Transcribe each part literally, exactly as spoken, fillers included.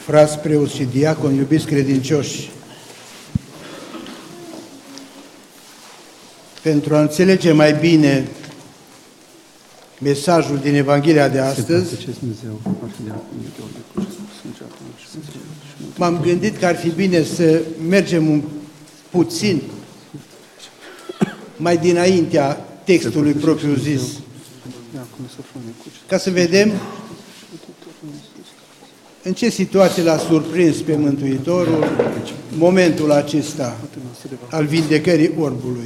frați, preoți și diaconi, iubiți credincioși, pentru a înțelege mai bine mesajul din Evanghelia de astăzi, m-am gândit că ar fi bine să mergem un puțin mai dinaintea textului propriu-zis, ca să vedem în ce situație l-a surprins pe Mântuitorul momentul acesta al vindecării orbului.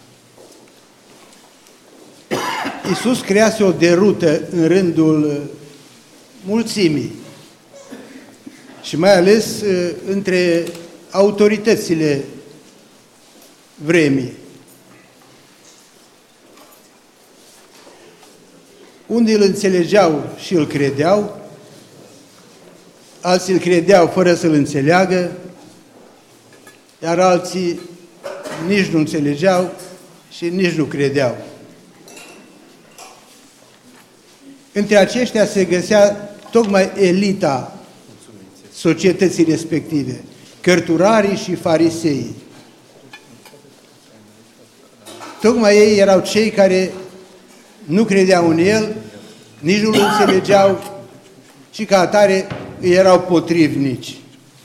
Iisus crease o derută în rândul mulțimii și mai ales între autoritățile vremii. Unii îl înțelegeau și îl credeau, alții îl credeau fără să-l înțeleagă, iar alții nici nu înțelegeau și nici nu credeau. Între aceștia se găsea tocmai elita societății respective, cărturarii și fariseii. Tocmai ei erau cei care nu credeau în el, nici nu-l înțelegeau și ca atare îi erau potrivnici.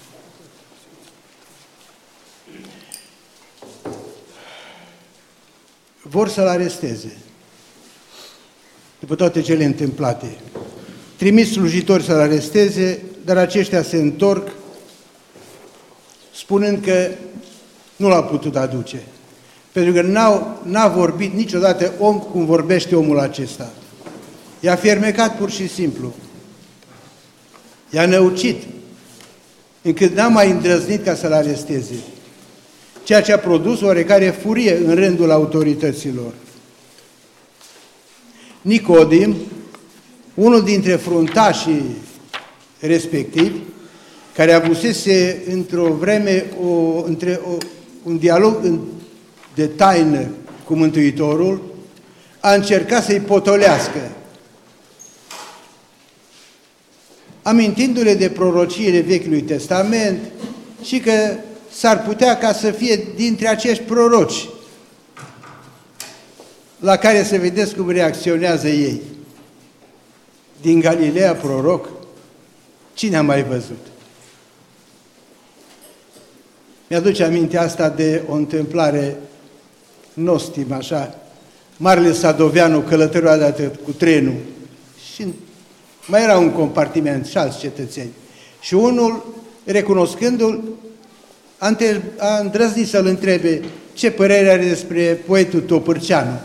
Vor să-l aresteze după toate cele întâmplate. Trimis slujitori să-l aresteze, dar aceștia se întorc spunând că nu l-a putut aduce. Pentru că n-au, n-a vorbit niciodată om cum vorbește omul acesta. I-a fermecat pur și simplu. I-a năucit, încât n-a mai îndrăznit ca să-l aresteze. Ceea ce a produs oarecare furie în rândul autorităților. Nicodim, unul dintre fruntașii respectivi, care avusese într-o vreme o, între, o, un dialog de taină cu Mântuitorul, a încercat să-i potolească, amintindu-le de prorociile Vechiului Testament și că s-ar putea ca să fie dintre acești proroci la care să vedeți cum reacționează ei. Din Galileea proroc, cine a mai văzut? Mi-aduce aminte asta de o întâmplare nostimă, așa. Marele Sadoveanu călătorea odată cu trenul și mai era un compartiment și alți cetățeni. Și unul, recunoscându-l, a îndrăznit să-l întrebe ce părere are despre poetul Topârceanu.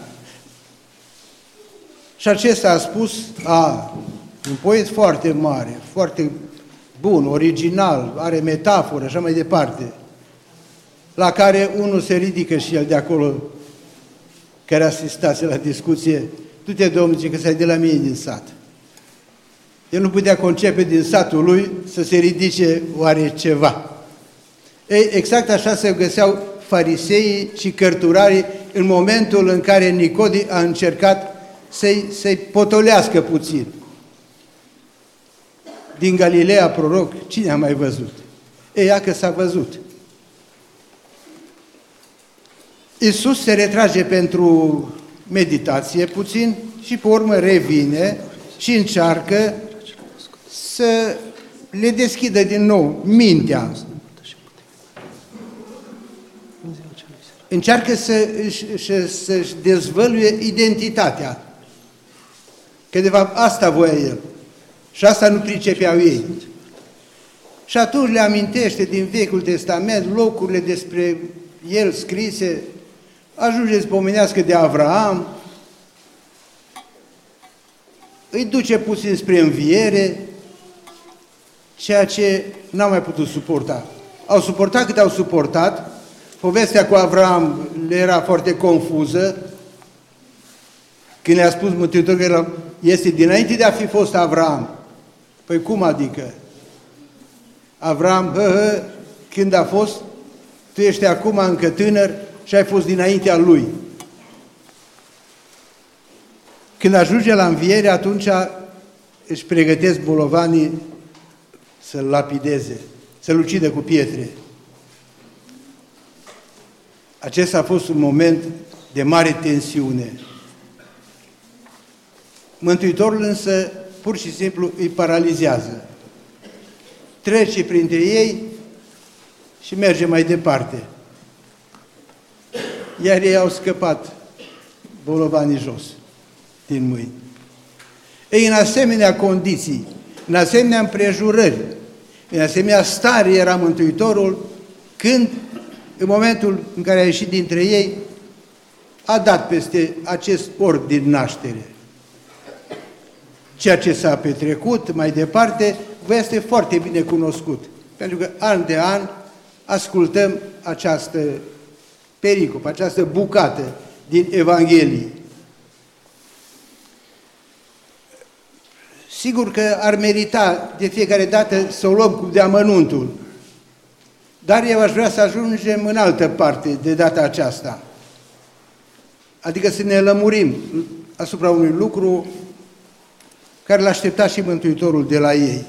Și acesta a spus, a, un poet foarte mare, foarte bun, original, are metaforă, așa mai departe. La care unul se ridică și el de acolo, care asistase la discuție, du-te, domnul, zice, că să-i de la mine din sat. El nu putea concepe din satul lui să se ridice oare ceva. Ei, exact așa se găseau fariseii și cărturarii în momentul în care Nicodim a încercat să-i, să-i potolească puțin. Din Galileea proroc, cine a mai văzut? Ei, ia că s-a văzut. Iisus se retrage pentru meditație puțin și pe urmă revine și încearcă să le deschidă din nou mintea. Încearcă să, să-și dezvăluie identitatea. Că de fapt asta voia el. Și asta nu pricepeau ei. Și atunci le amintește din Vechiul Testament locurile despre el scrise, ajunge să pomenească de Avraam, îi duce puțin spre înviere, ceea ce n-au mai putut suporta. Au suportat cât au suportat, povestea cu Avraam le era foarte confuză, când le-a spus Mântuitorul că este dinainte de a fi fost Avraam. Păi cum adică? Avraam, hă, hă, când a fost, tu ești acum încă tânăr și ai fost dinaintea lui. Când ajunge la înviere, atunci își pregătesc bolovanii să-l lapideze, să-l ucidă cu pietre. Acesta a fost un moment de mare tensiune. Mântuitorul însă pur și simplu îi paralizează. Trece printre ei și merge mai departe. Iar ei au scăpat bolovanii jos din mâini. Ei, în asemenea condiții, în asemenea împrejurări, în asemenea stare era Mântuitorul, când, în momentul în care a ieșit dintre ei, a dat peste acest orb din naștere. Ceea ce s-a petrecut mai departe vă este foarte bine cunoscut, pentru că an de an ascultăm această pericopă, această bucată din Evanghelie. Sigur că ar merita de fiecare dată să o luăm cu deamănuntul, dar eu aș vrea să ajungem în altă parte de data aceasta. Adică să ne lămurim asupra unui lucru care l-a așteptat și Mântuitorul de la ei.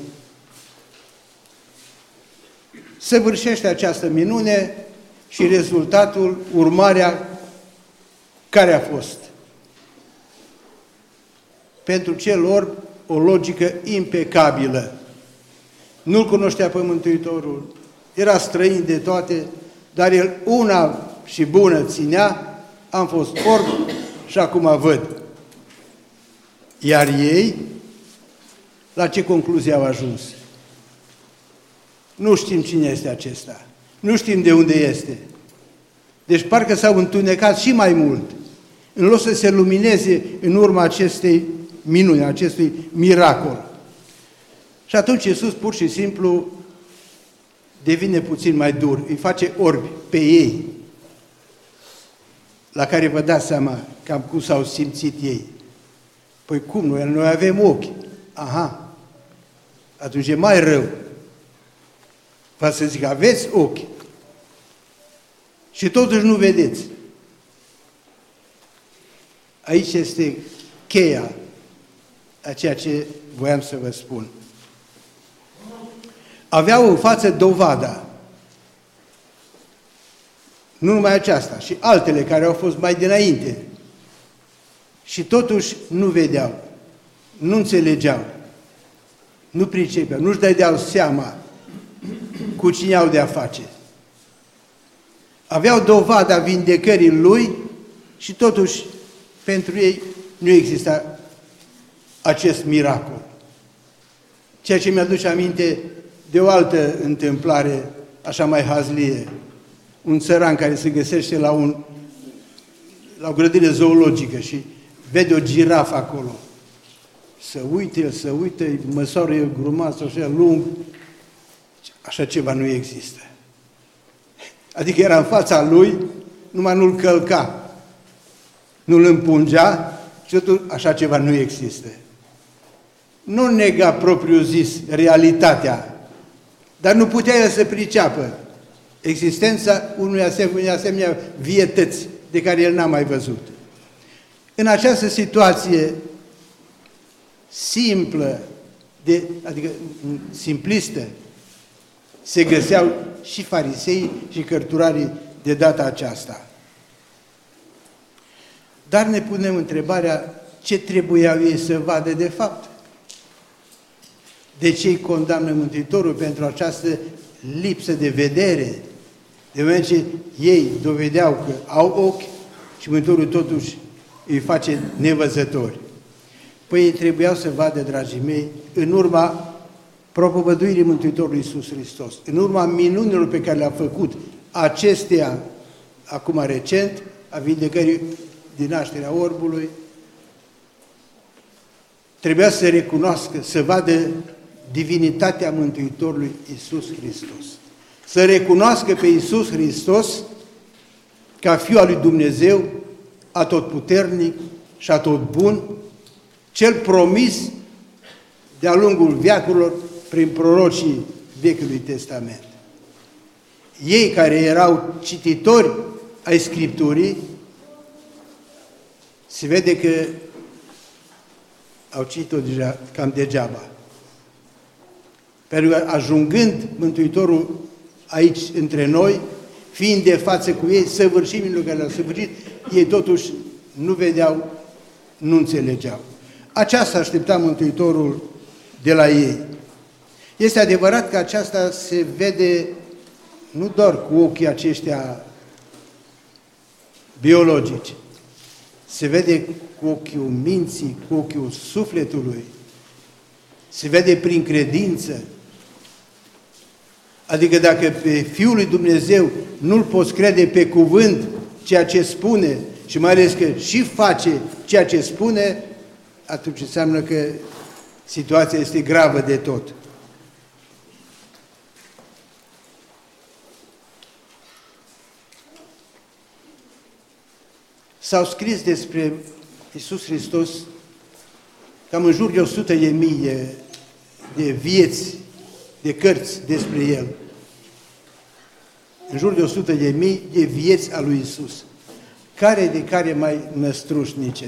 Săvârșește această minune și rezultatul, urmarea, care a fost? Pentru cel orb, o logică impecabilă. Nu-L cunoștea pe Mântuitorul, era străin de toate, dar el una și bună ținea, am fost orb și acum văd. Iar ei, la ce concluzie au ajuns? Nu știm cine este acesta, nu știm de unde este. Deci parcă s-au întunecat și mai mult, în loc să se lumineze în urma acestei minuni, acestui miracol. Și atunci Iisus pur și simplu devine puțin mai dur, îi face orbi pe ei, la care vă dați seama cam cum s-au simțit ei. Păi cum, noi, noi avem ochi. Aha, atunci e mai rău. Va să zic, aveți ochi și totuși nu vedeți. Aici este cheia a ceea ce voiam să vă spun. Aveau în față dovada, nu numai aceasta, și altele care au fost mai dinainte. Și totuși nu vedeau, nu înțelegeau, nu pricepeau, nu-și dădeau seama cu cine au de-a face. Aveau dovada vindecării lui și totuși pentru ei nu exista acest miracol. Ceea ce mi-aduce aminte de o altă întâmplare, așa mai hazlie, un țăran care se găsește la, un, la o grădină zoologică și vede o girafă acolo. Să uite, să uite, măsoară grumaz, așa lung, așa ceva nu există. Adică era în fața lui, numai nu-l călca, nu-l împungea și totul, așa ceva nu există. Nu nega propriu zis realitatea, dar nu putea el să priceapă existența unui asemenea, asemenea vietăți de care el n-a mai văzut. În această situație simplă, de, adică simplistă, se găseau și fariseii și cărturarii de data aceasta. Dar ne punem întrebarea, ce trebuiau ei să vadă de fapt? De ce îi condamnă Mântuitorul pentru această lipsă de vedere? De moment ce ei dovedeau că au ochi și Mântuitorul totuși îi face nevăzători. Păi ei trebuiau să vadă, dragii mei, în urma propovăduirii Mântuitorului Iisus Hristos, în urma minunilor pe care le-a făcut acestea, acum recent, a vindecării din nașterea orbului, trebuia să recunoască, să vadă divinitatea Mântuitorului Iisus Hristos. Să recunoască pe Iisus Hristos ca Fiul al lui Dumnezeu, atotputernic și atotbun, cel promis de-a lungul veacurilor prin prorocii Vechiului Testament. Ei care erau cititori ai Scripturii, se vede că au citit-o deja cam degeaba. Pentru că ajungând Mântuitorul aici între noi, fiind de față cu ei, săvârșimile care le-au săvârșit, ei totuși nu vedeau, nu înțelegeau. Aceasta aștepta Mântuitorul de la ei. Este adevărat că aceasta se vede nu doar cu ochii aceștia biologici, se vede cu ochiul minții, cu ochiul sufletului, se vede prin credință. Adică dacă pe Fiul lui Dumnezeu nu-L poți crede pe cuvânt ceea ce spune și mai ales că și face ceea ce spune, atunci înseamnă că situația este gravă de tot. S-au scris despre Iisus Hristos cam în jur de o sută de mii de, de vieți, de cărți despre El. În jur de o sută de mii de vieți a lui Iisus. Care de care mai năstrușnice.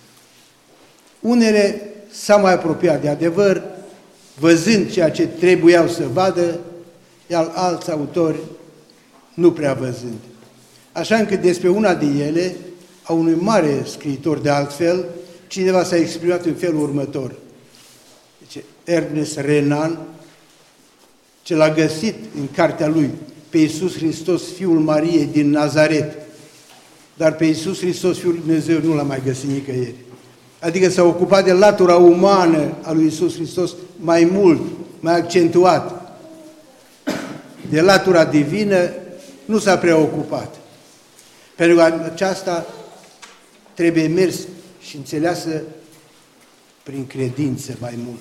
Unele s-au mai apropiat de adevăr, văzând ceea ce trebuiau să vadă, iar alți autori nu prea văzând. Așa încât despre una de ele, a unui mare scriitor de altfel, cineva s-a exprimat în felul următor. Deci, Ernest Renan, ce l-a găsit în cartea lui pe Iisus Hristos, Fiul Mariei din Nazaret, dar pe Iisus Hristos, Fiul lui Dumnezeu, nu l-a mai găsit nicăieri. Adică s-a ocupat de latura umană a lui Iisus Hristos mai mult, mai accentuat. De latura divină nu s-a preocupat. Pentru că aceasta trebuie mers și înțeleasă prin credință mai mult.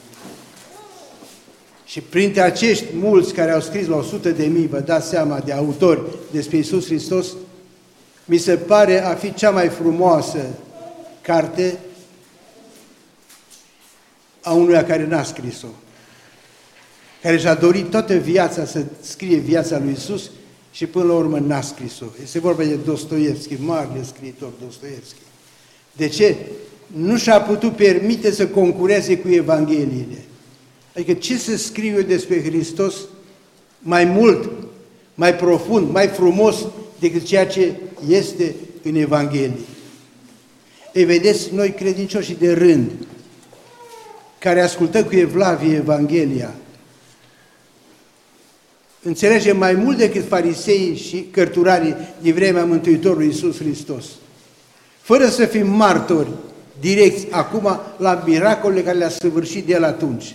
Și printre acești mulți care au scris la o sută de mii, vă dați seama, de autori despre Iisus Hristos, mi se pare a fi cea mai frumoasă carte a unuia care n-a scris-o, care și-a dorit toată viața să scrie viața lui Iisus și până la urmă n-a scris-o. Este vorba de Dostoievski, marele scriitor Dostoievski. De ce? Nu și-a putut permite să concureze cu Evangheliile. Adică ce să scriu eu despre Hristos mai mult, mai profund, mai frumos decât ceea ce este în Evanghelie? Ei, vedeți, noi credincioși de rând, care ascultăm cu evlavie Evanghelia, înțelegem mai mult decât fariseii și cărturarii din vremea Mântuitorului Iisus Hristos. Fără să fim martori direcți acum la miracolele care le-a săvârșit de El atunci.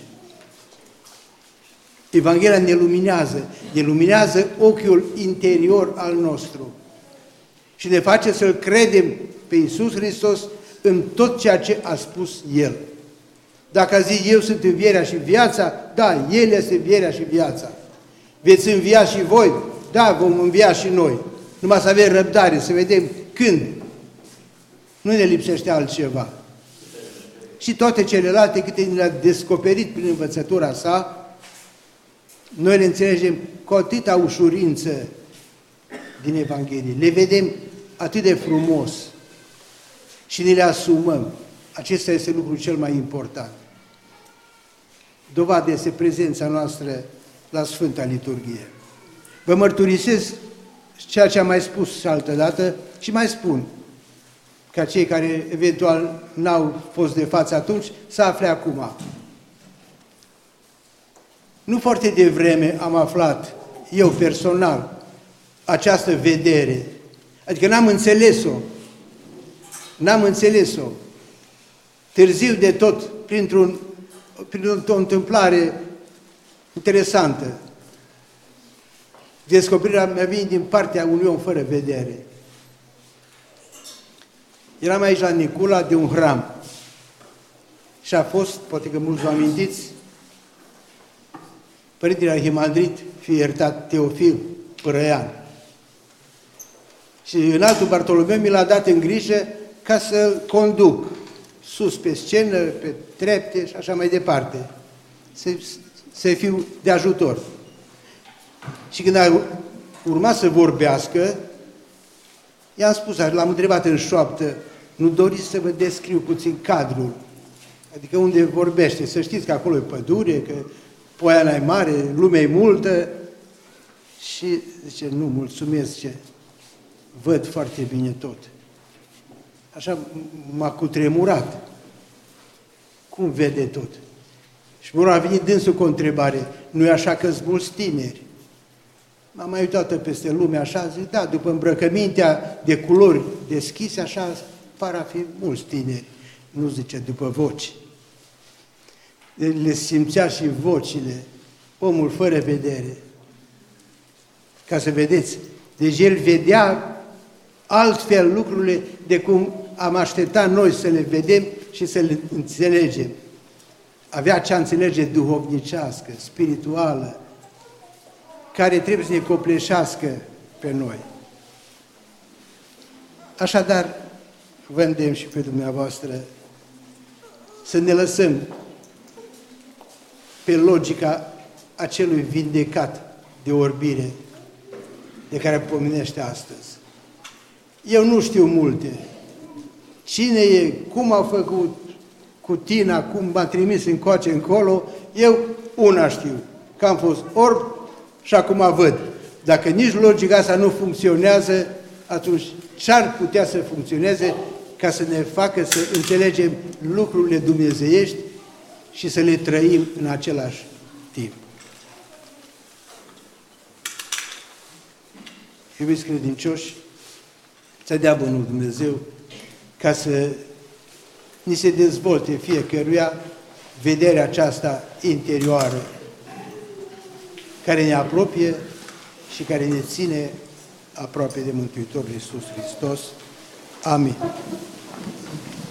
Evanghelia ne luminează, ne luminează ochiul interior al nostru și ne face să-L credem pe Iisus Hristos în tot ceea ce a spus El. Dacă a zis, eu sunt învierea și viața, da, El este învierea și viața. Veți învia și voi? Da, vom învia și noi. Numai să avem răbdare, să vedem când. Nu ne lipsește altceva. Și toate celelalte, câte ne-a descoperit prin învățătura sa, noi le înțelegem cu atâta ușurință din Evanghelie. Le vedem atât de frumos și ne le asumăm. Acesta este lucrul cel mai important. Dovadă este prezența noastră la Sfânta Liturghie. Vă mărturisesc ceea ce am mai spus și altă dată și mai spun, ca cei care eventual n-au fost de față atunci, să afle acum. Nu foarte devreme am aflat, eu personal, această vedere. Adică n-am înțeles-o. N-am înțeles-o. Târziu de tot, printr-un, printr-o întâmplare interesantă. Descoperirea mea vine din partea unui om fără vedere. Eram aici la Nicula de un hram și a fost, poate că mulți vă amintiți, Părintele Arhimandrit, fie iertat, Teofil Părăian. Și înaltul Bartolomeu mi l-a dat în grijă ca să-l conduc sus pe scenă, pe trepte și așa mai departe, să, să fiu de ajutor. Și când a urmat să vorbească, i-am spus, l-am întrebat în șoaptă, nu doriți să vă descriu puțin cadrul, adică unde vorbește, să știți că acolo e pădure, că poiana e mare, lumea e multă și zice, nu, mulțumesc, ce văd foarte bine tot. Așa m-a cutremurat. Cum vede tot? Și mă a venit dânsul cu o întrebare, nu e așa că sunt mulți tineri? M-am mai uitat peste lume așa, zic, da, după îmbrăcămintea de culori deschise, așa par a fi mulți tineri, nu zice, după voci. Le simțea și vocile, omul fără vedere. Ca să vedeți, deci el vedea altfel lucrurile de cum am așteptat noi să le vedem și să le înțelegem. Avea acea înțelegere duhovnicească, spirituală, care trebuie să ne copleșească pe noi. Așadar, vă îndemn și pe dumneavoastră să ne lăsăm pe logica acelui vindecat de orbire de care pomenește astăzi. Eu nu știu multe. Cine e, cum a făcut cu Tina, cum m-a trimis încoace încolo, eu una știu, că am fost orb și acum văd. Dacă nici logica asta nu funcționează, atunci ce-ar putea să funcționeze ca să ne facă să înțelegem lucrurile dumnezeiești și să le trăim în același timp. Iubiți credincioși, să dea bunul Dumnezeu ca să ni se dezvolte fiecăruia vederea aceasta interioară care ne apropie și care ne ține aproape de Mântuitorul Iisus Hristos. Amin.